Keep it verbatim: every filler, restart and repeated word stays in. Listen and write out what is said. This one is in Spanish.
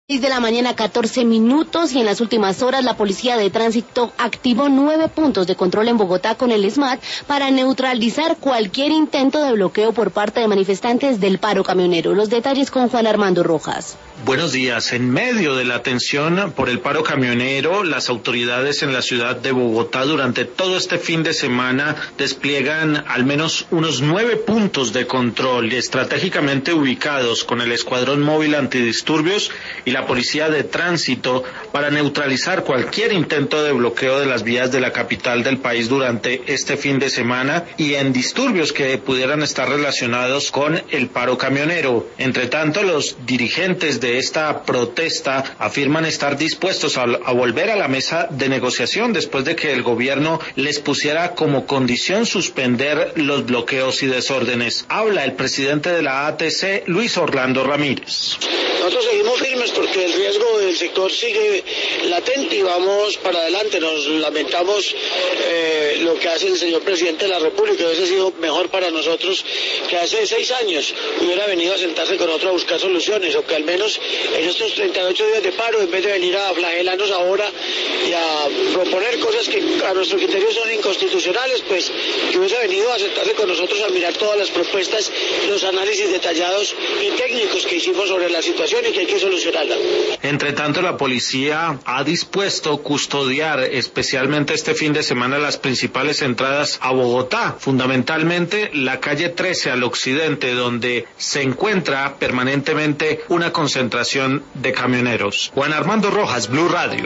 seis de la mañana, catorce minutos, y en las últimas horas la Policía de Tránsito activó nueve puntos de control en Bogotá con el SMAT para neutralizar cualquier intento de bloqueo por parte de manifestantes del paro camionero. Los detalles con Juan Armando Rojas. Buenos días. En medio de la tensión por el paro camionero, las autoridades en la ciudad de Bogotá durante todo este fin de semana despliegan al menos unos nueve puntos de control estratégicamente ubicados con el Escuadrón Móvil Antidisturbios y la Policía de Tránsito para neutralizar cualquier intento de bloqueo de las vías de la capital del país durante este fin de semana y en disturbios que pudieran estar relacionados con el paro camionero. Entre tanto, los dirigentes de esta protesta afirman estar dispuestos a, a volver a la mesa de negociación después de que el gobierno les pusiera como condición suspender los bloqueos y desórdenes. Habla el presidente de la A T C, Luis Orlando Ramírez. Nosotros seguimos firmes porque el riesgo del sector sigue latente y vamos para adelante. Nos lamentamos eh, lo que hace el señor presidente de la República. Hubiese sido mejor para nosotros que hace seis años hubiera venido a sentarse con nosotros a buscar soluciones, o que al menos en estos treinta y ocho días de paro, en vez de venir a flagelarnos ahora y a proponer cosas que a nuestro criterio son inconstitucionales, pues que hubiese venido a sentarse con nosotros a mirar todas las propuestas, los análisis detallados y técnicos que hicimos sobre la situación y que hay que solucionarla. Entre tanto, la policía ha dispuesto custodiar especialmente este fin de semana las principales entradas a Bogotá, fundamentalmente la calle trece al occidente, donde se encuentra permanentemente una concentración de camioneros. Juan Armando Rojas, Blue Radio.